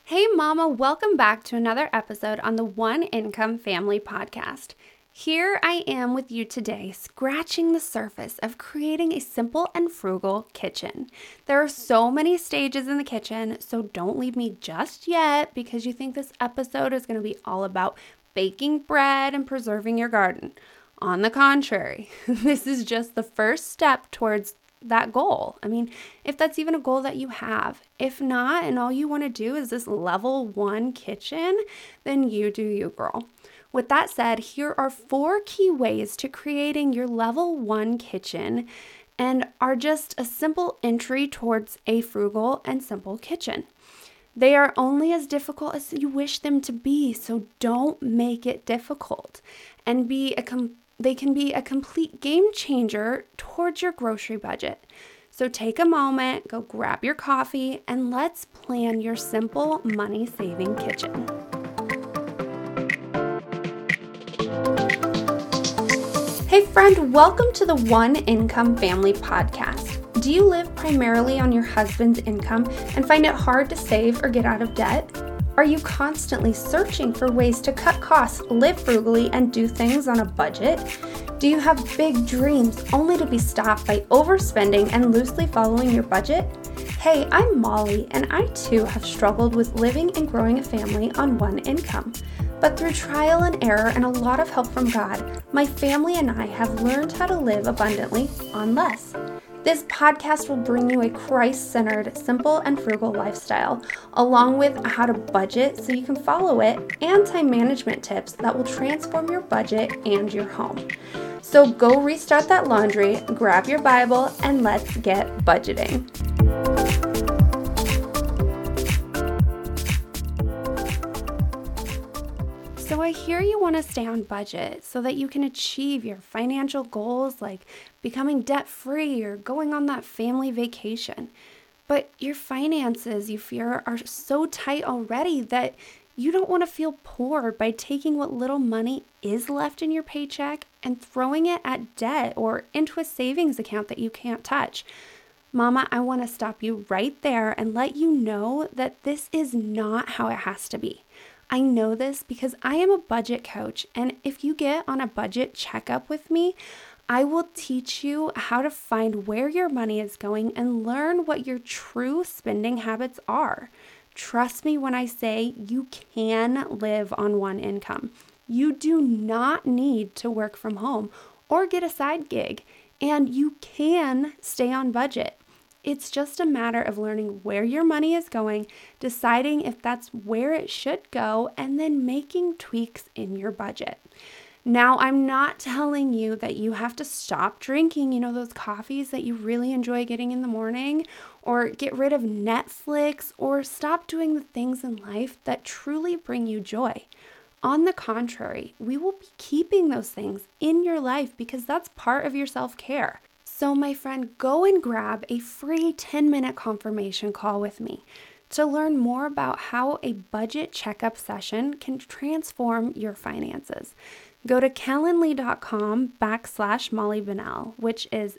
Hey mama, welcome back to another episode on the One Income Family Podcast. Here I am with you today, scratching the surface of creating a simple and frugal kitchen. There are so many stages in the kitchen, so don't leave me just yet because you think this episode is going to be all about baking bread and preserving your garden. On the contrary, this is just the first step towards that goal. I mean, if that's even a goal that you have. If not, and all you want to do is this level 1 kitchen, then you do you, girl. With that said, here are 4 key ways to creating your level 1 kitchen and are just a simple entry towards a frugal and simple kitchen. They are only as difficult as you wish them to be, so don't make it difficult. And they can be a complete game changer towards your grocery budget. So take a moment, go grab your coffee, and let's plan your simple money-saving kitchen. Hey friend, welcome to the One Income Family Podcast. Do you live primarily on your husband's income and find it hard to save or get out of debt? Are you constantly searching for ways to cut costs, live frugally, and do things on a budget? Do you have big dreams only to be stopped by overspending and loosely following your budget? Hey, I'm Molly, and I too have struggled with living and growing a family on one income. But through trial and error and a lot of help from God, my family and I have learned how to live abundantly on less. This podcast will bring you a Christ-centered, simple, and frugal lifestyle, along with how to budget so you can follow it and time management tips that will transform your budget and your home. So go restart that laundry, grab your Bible, and let's get budgeting. So I hear you want to stay on budget so that you can achieve your financial goals like becoming debt-free or going on that family vacation. But your finances, you fear, are so tight already that you don't want to feel poor by taking what little money is left in your paycheck and throwing it at debt or into a savings account that you can't touch. Mama, I want to stop you right there and let you know that this is not how it has to be. I know this because I am a budget coach, and if you get on a budget checkup with me, I will teach you how to find where your money is going and learn what your true spending habits are. Trust me when I say you can live on one income. You do not need to work from home or get a side gig, and you can stay on budget. It's just a matter of learning where your money is going, deciding if that's where it should go, and then making tweaks in your budget. Now, I'm not telling you that you have to stop drinking, those coffees that you really enjoy getting in the morning, or get rid of Netflix, or stop doing the things in life that truly bring you joy. On the contrary, we will be keeping those things in your life because that's part of your self-care. So my friend, go and grab a free 10-minute confirmation call with me to learn more about how a budget checkup session can transform your finances. Go to calendly.com/Molly Bunnell, which is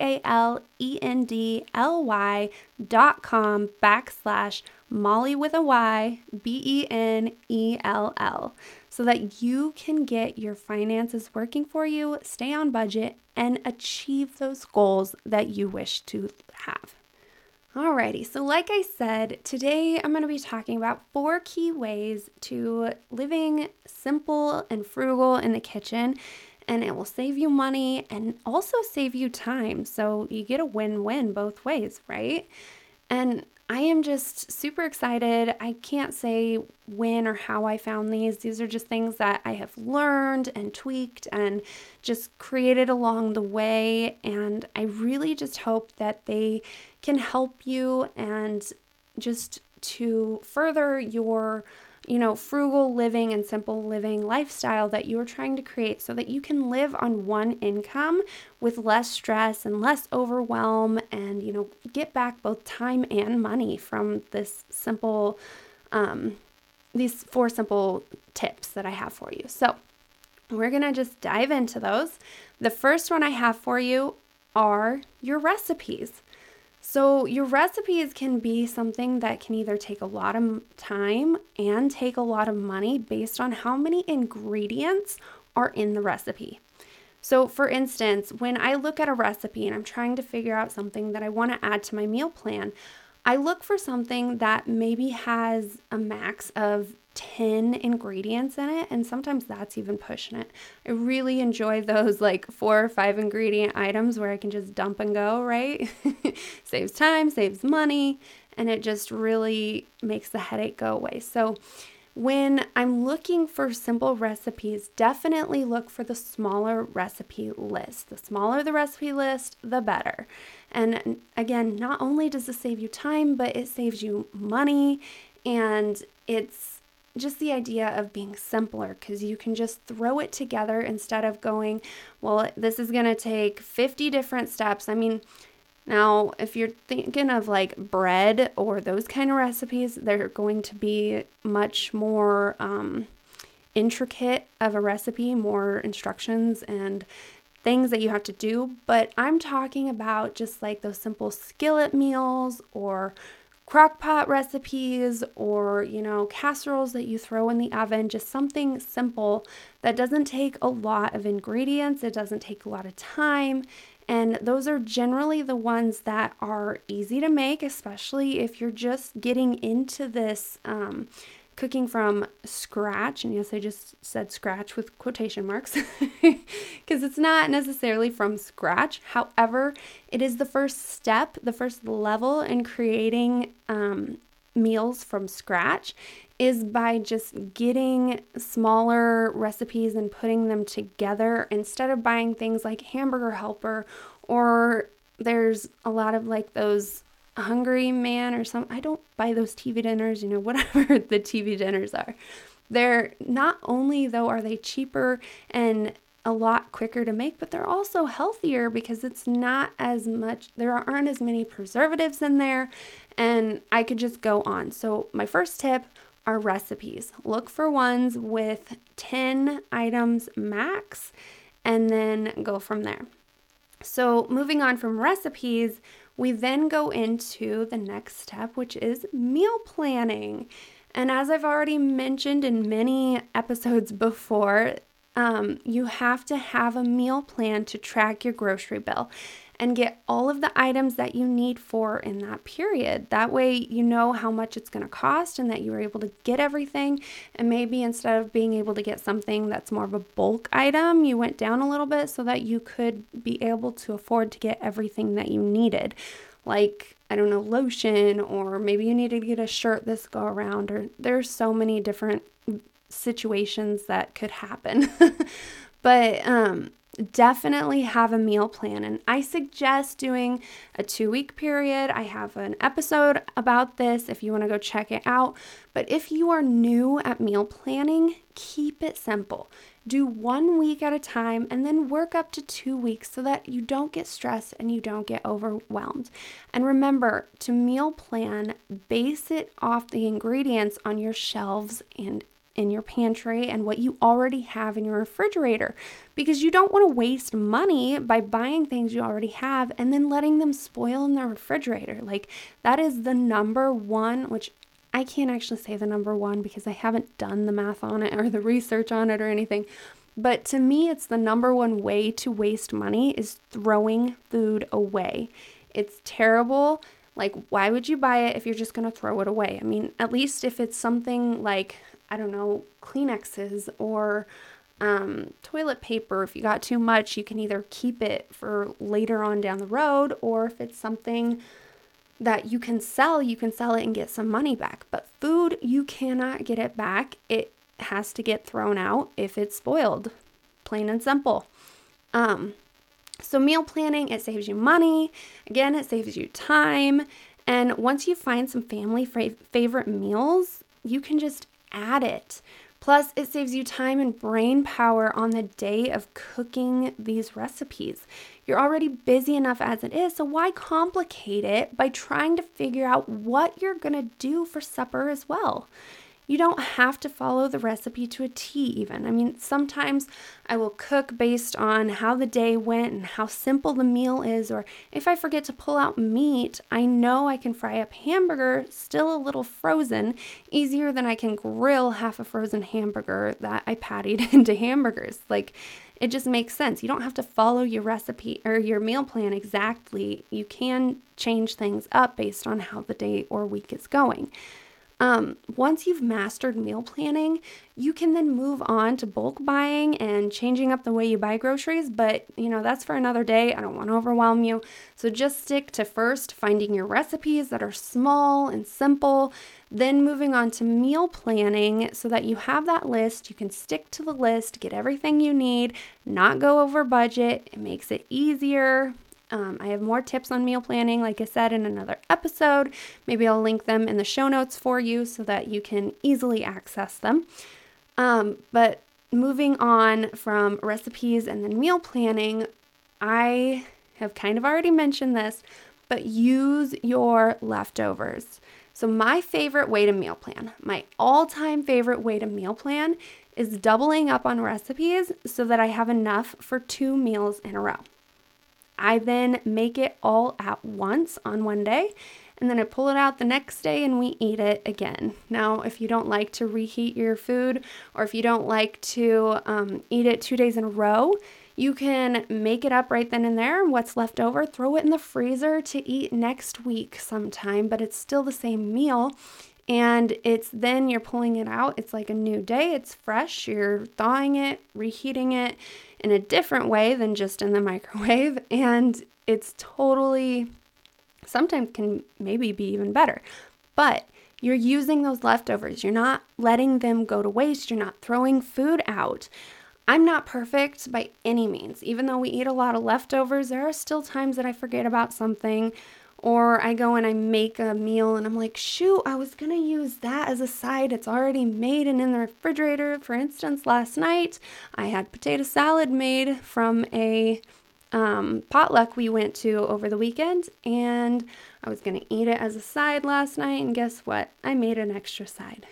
calendly.com/Molly with a Y, Bennell, so that you can get your finances working for you, stay on budget, and achieve those goals that you wish to have. Alrighty, so like I said, today I'm going to be talking about 4 key ways to living simple and frugal in the kitchen, and it will save you money and also save you time. So you get a win-win both ways, right? And I am just super excited. I can't say when or how I found these. These are just things that I have learned and tweaked and just created along the way. And I really just hope that they can help you and just to further your frugal living and simple living lifestyle that you are trying to create so that you can live on one income with less stress and less overwhelm and, get back both time and money from this simple, these 4 simple tips that I have for you. So we're going to just dive into those. The first one I have for you are your recipes. So your recipes can be something that can either take a lot of time and take a lot of money based on how many ingredients are in the recipe. So for instance, when I look at a recipe and I'm trying to figure out something that I want to add to my meal plan, I look for something that maybe has a max of 10 ingredients in it, and sometimes that's even pushing it. I really enjoy those like 4 or 5 ingredient items where I can just dump and go, right? Saves time, saves money, and it just really makes the headache go away. So when I'm looking for simple recipes, definitely look for the smaller recipe list. The smaller the recipe list, the better. And again, not only does it save you time, but it saves you money, and it's just the idea of being simpler because you can just throw it together instead of going, well, this is going to take 50 different steps. I mean, now, if you're thinking of like bread or those kind of recipes, they're going to be much more intricate of a recipe, more instructions and things that you have to do. But I'm talking about just like those simple skillet meals or crock pot recipes or, casseroles that you throw in the oven, just something simple that doesn't take a lot of ingredients. It doesn't take a lot of time. And those are generally the ones that are easy to make, especially if you're just getting into this cooking from scratch. And yes, I just said scratch with quotation marks because it's not necessarily from scratch. However, it is the first step, the first level in creating meals from scratch is by just getting smaller recipes and putting them together instead of buying things like Hamburger Helper, or there's a lot of like those Hungry Man or some. I don't buy those TV dinners, whatever the TV dinners are. They're not only though are they cheaper and a lot quicker to make, but they're also healthier because it's not as much, there aren't as many preservatives in there, and I could just go on. So my first tip are recipes. Look for ones with 10 items max and then go from there. So moving on from recipes, we then go into the next step, which is meal planning. And as I've already mentioned in many episodes before, you have to have a meal plan to track your grocery bill and get all of the items that you need for in that period. That way you know how much it's going to cost and that you were able to get everything. And maybe instead of being able to get something that's more of a bulk item, you went down a little bit so that you could be able to afford to get everything that you needed. Like, I don't know, lotion, or maybe you needed to get a shirt this go around, or there's so many different situations that could happen. But definitely have a meal plan, and I suggest doing a 2-week period. I have an episode about this if you want to go check it out. But if you are new at meal planning, keep it simple. Do 1 week at a time and then work up to 2 weeks so that you don't get stressed and you don't get overwhelmed. And remember to meal plan, base it off the ingredients on your shelves and in your pantry and what you already have in your refrigerator, because you don't want to waste money by buying things you already have and then letting them spoil in the refrigerator. Like, that is the number one, which I can't actually say the number one because I haven't done the math on it or the research on it or anything. But to me, it's the number one way to waste money is throwing food away. It's terrible. Like, why would you buy it if you're just going to throw it away? I mean, at least if it's something like, I don't know, Kleenexes or toilet paper. If you got too much, you can either keep it for later on down the road, or if it's something that you can sell it and get some money back. But food, you cannot get it back. It has to get thrown out if it's spoiled, plain and simple. So meal planning, it saves you money. Again, it saves you time. And once you find some family favorite meals, you can just add it. Plus, it saves you time and brain power on the day of cooking these recipes. You're already busy enough as it is, so why complicate it by trying to figure out what you're going to do for supper as well? You don't have to follow the recipe to a T even. I mean, sometimes I will cook based on how the day went and how simple the meal is, or if I forget to pull out meat, I know I can fry up hamburger, still a little frozen, easier than I can grill half a frozen hamburger that I pattied into hamburgers. Like, it just makes sense. You don't have to follow your recipe or your meal plan exactly. You can change things up based on how the day or week is going. Once you've mastered meal planning, you can then move on to bulk buying and changing up the way you buy groceries, but that's for another day. I don't want to overwhelm you. So just stick to first finding your recipes that are small and simple, then moving on to meal planning so that you have that list. You can stick to the list, get everything you need, not go over budget. It makes it easier. I have more tips on meal planning, like I said, in another episode. Maybe I'll link them in the show notes for you so that you can easily access them. But moving on from recipes and then meal planning, I have kind of already mentioned this, but use your leftovers. So my favorite way to meal plan, my all-time favorite way to meal plan is doubling up on recipes so that I have enough for 2 meals in a row. I then make it all at once on one day, and then I pull it out the next day and we eat it again. Now, if you don't like to reheat your food, or if you don't like to eat it 2 days in a row, you can make it up right then and there. What's left over, throw it in the freezer to eat next week sometime, but it's still the same meal. And it's then you're pulling it out. It's like a new day. It's fresh. You're thawing it, reheating it in a different way than just in the microwave. And it's totally, sometimes can maybe be even better. But you're using those leftovers. You're not letting them go to waste. You're not throwing food out. I'm not perfect by any means. Even though we eat a lot of leftovers, there are still times that I forget about something. Or I go and I make a meal and I'm like, shoot, I was going to use that as a side. It's already made and in the refrigerator. For instance, last night I had potato salad made from a potluck we went to over the weekend. And I was going to eat it as a side last night. And guess what? I made an extra side.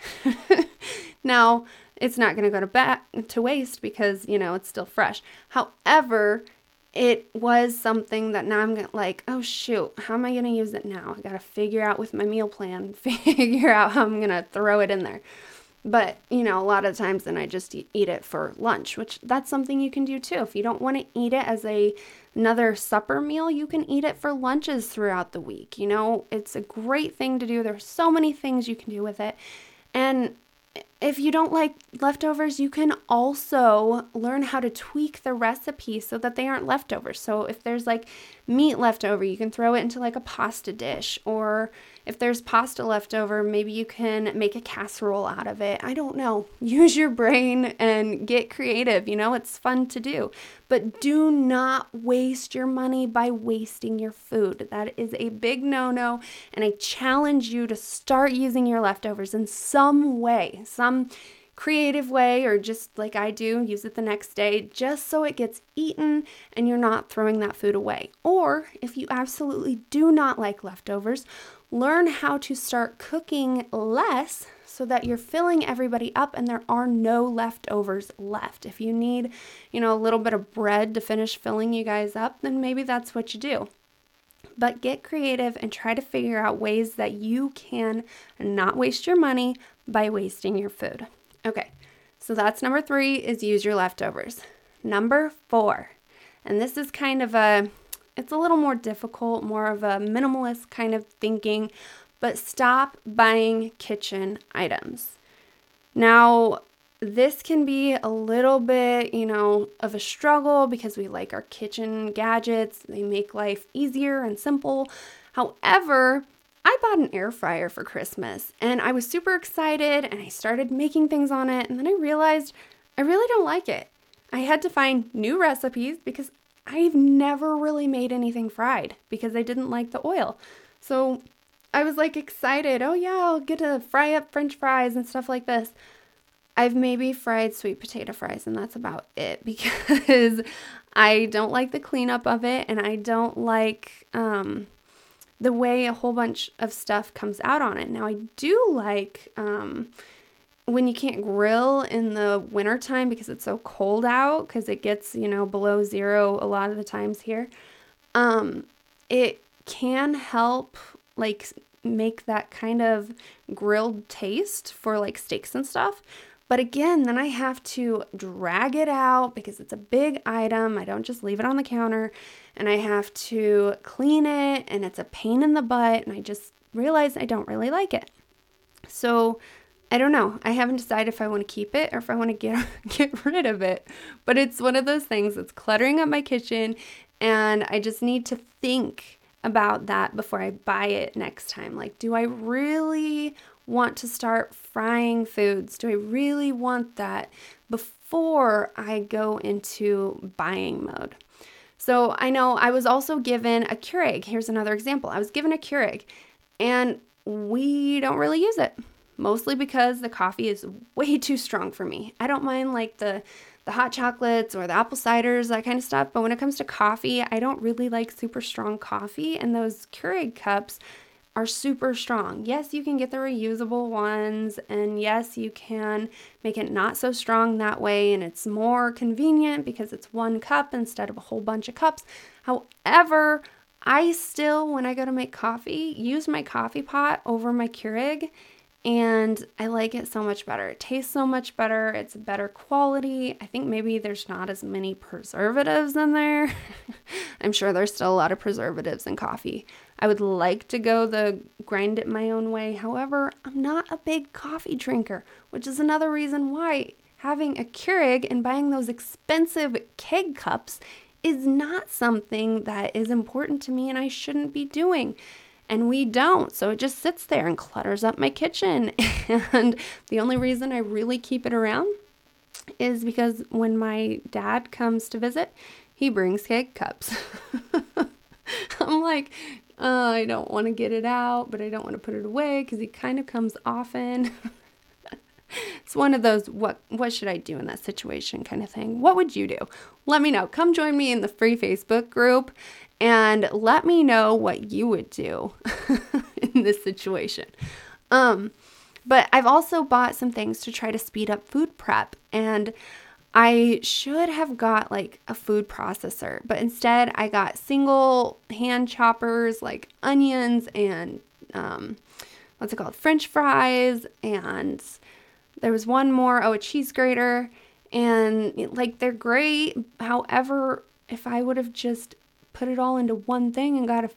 Now, it's not going to go to waste because, it's still fresh. However, it was something that now I'm like, oh shoot, how am I going to use it now? I got to figure out with my meal plan, figure out how I'm going to throw it in there. But, a lot of times then I just eat it for lunch, which that's something you can do too. If you don't want to eat it as another supper meal, you can eat it for lunches throughout the week. It's a great thing to do. There's so many things you can do with it. And if you don't like leftovers, you can also learn how to tweak the recipe so that they aren't leftovers. So if there's like meat left over, you can throw it into like a pasta dish. Or if there's pasta left over, maybe you can make a casserole out of it. I don't know. Use your brain and get creative. It's fun to do. But do not waste your money by wasting your food. That is a big no-no. And I challenge you to start using your leftovers in some way, some creative way, or just like I do, use it the next day just so it gets eaten and you're not throwing that food away. Or if you absolutely do not like leftovers, learn how to start cooking less so that you're filling everybody up and there are no leftovers left. If you need, a little bit of bread to finish filling you guys up, then maybe that's what you do. But get creative and try to figure out ways that you can not waste your money by wasting your food. Okay, so that's number 3 is use your leftovers. Number 4, and this is kind of it's a little more difficult, more of a minimalist kind of thinking, but stop buying kitchen items. Now, this can be a little bit, of a struggle because we like our kitchen gadgets. They make life easier and simple. However, I bought an air fryer for Christmas and I was super excited and I started making things on it. And then I realized I really don't like it. I had to find new recipes because I've never really made anything fried because I didn't like the oil. So I was like excited. Oh yeah, I'll get to fry up French fries and stuff like this. I've maybe fried sweet potato fries and that's about it because I don't like the cleanup of it and I don't like the way a whole bunch of stuff comes out on it. Now I do like when you can't grill in the wintertime because it's so cold out, because it gets, below zero a lot of the times here, it can help like make that kind of grilled taste for like steaks and stuff. But again, then I have to drag it out because it's a big item. I don't just leave it on the counter, and I have to clean it, and it's a pain in the butt, and I just realized I don't really like it. So I don't know. I haven't decided if I want to keep it or if I want to get rid of it. But it's one of those things that's cluttering up my kitchen, and I just need to think about that before I buy it next time. Like, do I really want to start frying foods? Do I really want that before I go into buying mode? So I know I was also given a Keurig. Here's another example. I was given a Keurig, and we don't really use it. Mostly because the coffee is way too strong for me. I don't mind like the hot chocolates or the apple ciders, that kind of stuff. But when it comes to coffee, I don't really like super strong coffee. And those Keurig cups are super strong. Yes, you can get the reusable ones. And yes, you can make it not so strong that way. And it's more convenient because it's one cup instead of a whole bunch of cups. However, I still, when I go to make coffee, use my coffee pot over my Keurig. And I like it so much better. It tastes so much better. It's better quality. I think maybe there's not as many preservatives in there. I'm sure there's still a lot of preservatives in coffee. I would like to go the grind it my own way. However, I'm not a big coffee drinker, which is another reason why having a Keurig and buying those expensive keg cups is not something that is important to me and I shouldn't be doing. And we don't. So it just sits there and clutters up my kitchen. And the only reason I really keep it around is because when my dad comes to visit, he brings keg cups. I'm like, I don't want to get it out, but I don't want to put it away because he kind of comes often. It's one of those, what should I do in that situation kind of thing. What would you do? Let me know. Come join me in the free Facebook group and let me know what you would do in this situation. But I've also bought some things to try to speed up food prep, and I should have got like a food processor, but instead I got single hand choppers like onions and French fries, and there was one more, a cheese grater, and like they're great. However, if I would have just put it all into one thing and got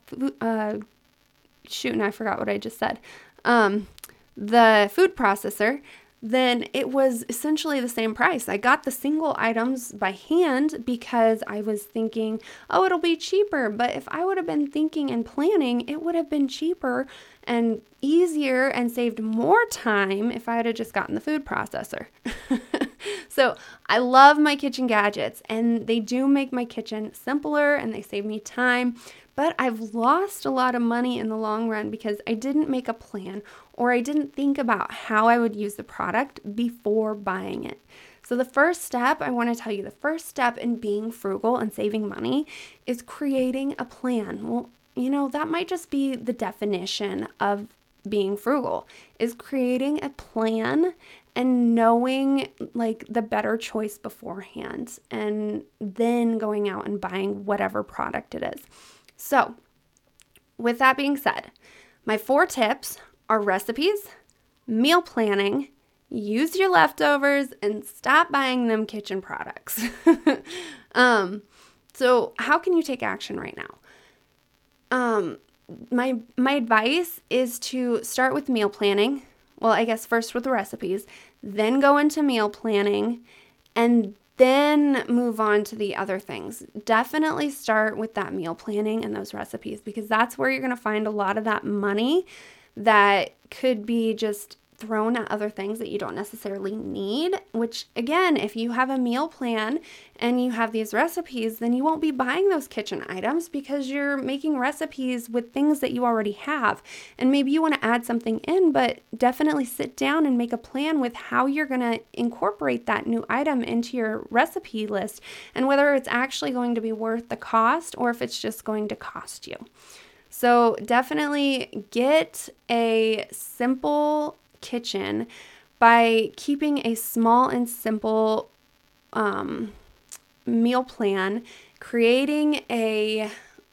I forgot what I just said. The food processor, then it was essentially the same price. I got the single items by hand because I was thinking, oh, it'll be cheaper. But if I would have been thinking and planning, it would have been cheaper and easier and saved more time if I had just gotten the food processor. So I love my kitchen gadgets, and they do make my kitchen simpler and they save me time. But I've lost a lot of money in the long run because I didn't make a plan, or I didn't think about how I would use the product before buying it. So the first step, I want to tell you, the first step in being frugal and saving money is creating a plan. Well, that might just be the definition of being frugal, is creating a plan and knowing like the better choice beforehand, and then going out and buying whatever product it is. So with that being said, my 4 tips are recipes, meal planning, use your leftovers, and stop buying them kitchen products. So how can you take action right now? My advice is to start with meal planning. Well, I guess first with the recipes, then go into meal planning, and then move on to the other things. Definitely start with that meal planning and those recipes, because that's where you're going to find a lot of that money that could be just thrown at other things that you don't necessarily need, which again, if you have a meal plan and you have these recipes, then you won't be buying those kitchen items because you're making recipes with things that you already have. And maybe you want to add something in, but definitely sit down and make a plan with how you're going to incorporate that new item into your recipe list, and whether it's actually going to be worth the cost or if it's just going to cost you. So definitely get a simple kitchen by keeping a small and simple meal plan, creating a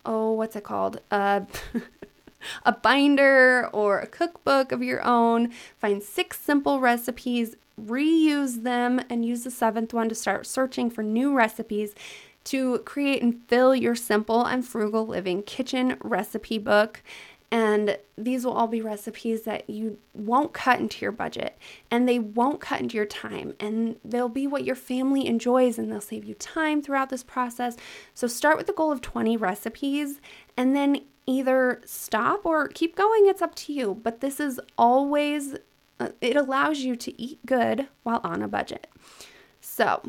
a binder or a cookbook of your own. Find 6 simple recipes, reuse them, and use the 7th one to start searching for new recipes to create and fill your simple and frugal living kitchen recipe book. And these will all be recipes that you won't cut into your budget, and they won't cut into your time, and they'll be what your family enjoys, and they'll save you time throughout this process. So start with the goal of 20 recipes, and then either stop or keep going. It's up to you. But this is always, it allows you to eat good while on a budget. So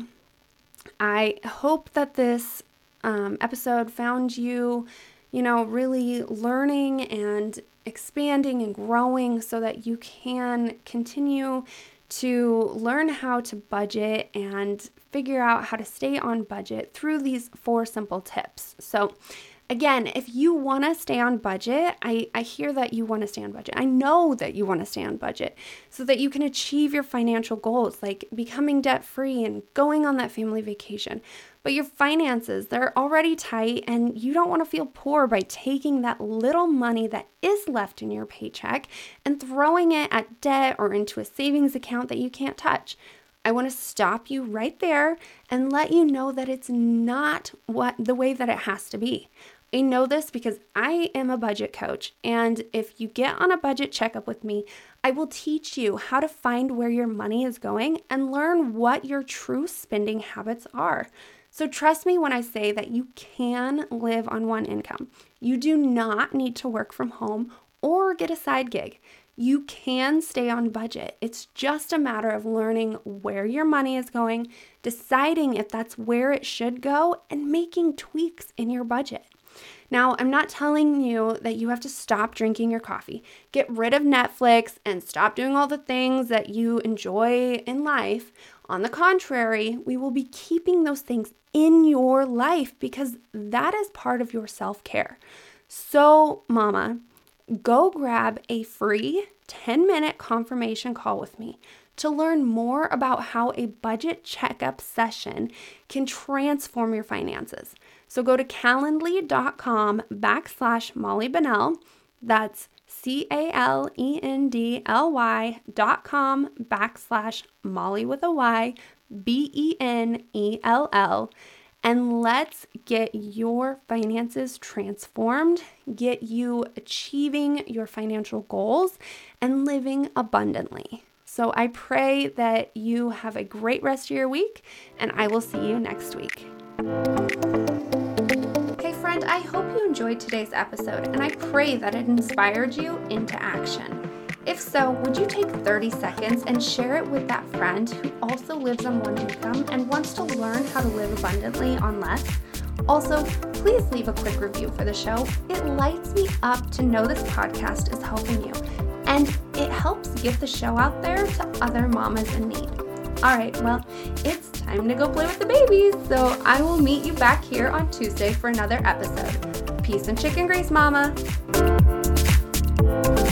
I hope that this episode found you really learning and expanding and growing so that you can continue to learn how to budget and figure out how to stay on budget through these 4 simple tips. So again, if you want to stay on budget, I hear that you want to stay on budget. I know that you want to stay on budget so that you can achieve your financial goals, like becoming debt-free and going on that family vacation. But your finances, they're already tight, and you don't want to feel poor by taking that little money that is left in your paycheck and throwing it at debt or into a savings account that you can't touch. I want to stop you right there and let you know that it's not the way that it has to be. I know this because I am a budget coach, and if you get on a budget checkup with me, I will teach you how to find where your money is going and learn what your true spending habits are. So trust me when I say that you can live on one income. You do not need to work from home or get a side gig. You can stay on budget. It's just a matter of learning where your money is going, deciding if that's where it should go, and making tweaks in your budget. Now, I'm not telling you that you have to stop drinking your coffee, get rid of Netflix, and stop doing all the things that you enjoy in life. On the contrary, we will be keeping those things in your life because that is part of your self-care. So, mama, go grab a free 10-minute confirmation call with me to learn more about how a budget checkup session can transform your finances. So go to calendly.com/Molly Bunnell. That's calendly.com/Molly with a Y, BENELL. And let's get your finances transformed, get you achieving your financial goals and living abundantly. So I pray that you have a great rest of your week, and I will see you next week. Hey friend, I hope you enjoyed today's episode, and I pray that it inspired you into action. If so, would you take 30 seconds and share it with that friend who also lives on one income and wants to learn how to live abundantly on less? Also, please leave a quick review for the show. It lights me up to know this podcast is helping you, and it helps get the show out there to other mamas in need. All right, well, it's time to go play with the babies, so I will meet you back here on Tuesday for another episode. Peace and chicken grease, mama.